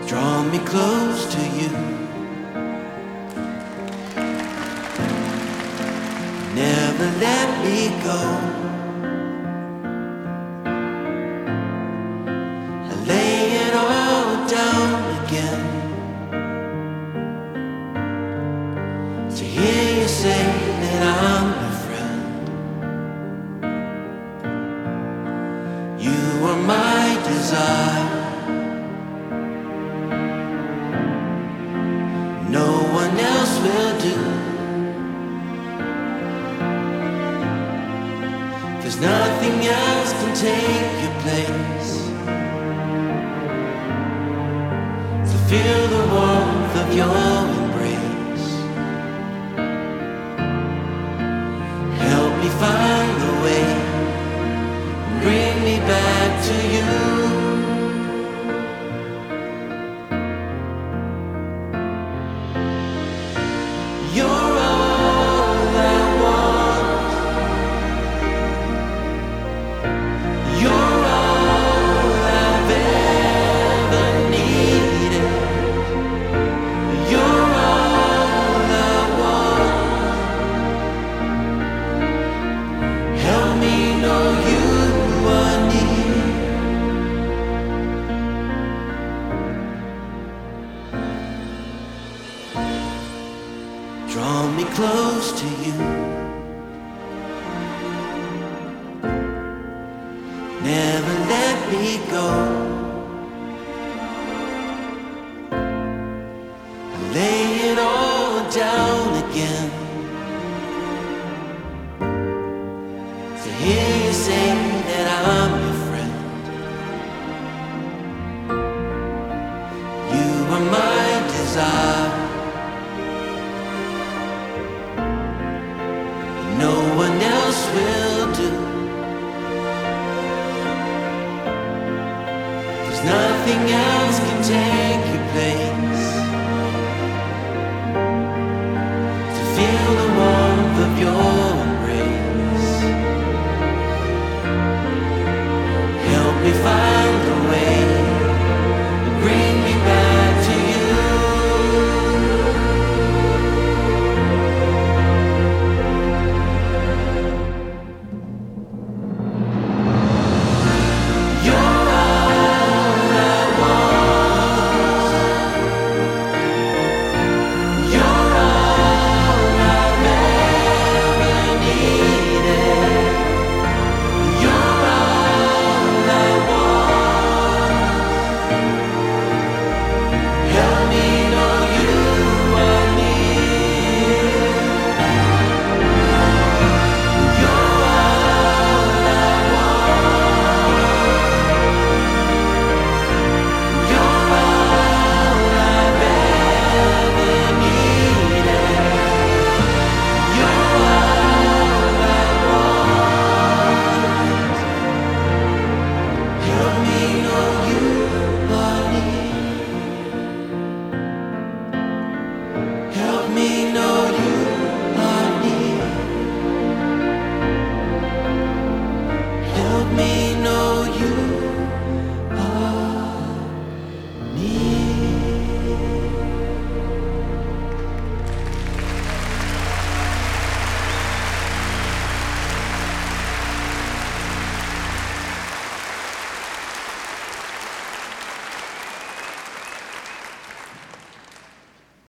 Draw me close to you. Never let me go. I lay it all down again to hear you say that I'm your friend. You are my desire. No one else will do. Cause nothing else can take your place. To feel the warmth of your embrace. Help me find the way. Bring me back to you. You're all I want. You're all I've ever needed. You're all I want. Help me know you are near. Draw me close to you. Never let me go. I lay it all down again to hear you say that I'm your friend. You are my desire. No one else will do. Cause nothing else can take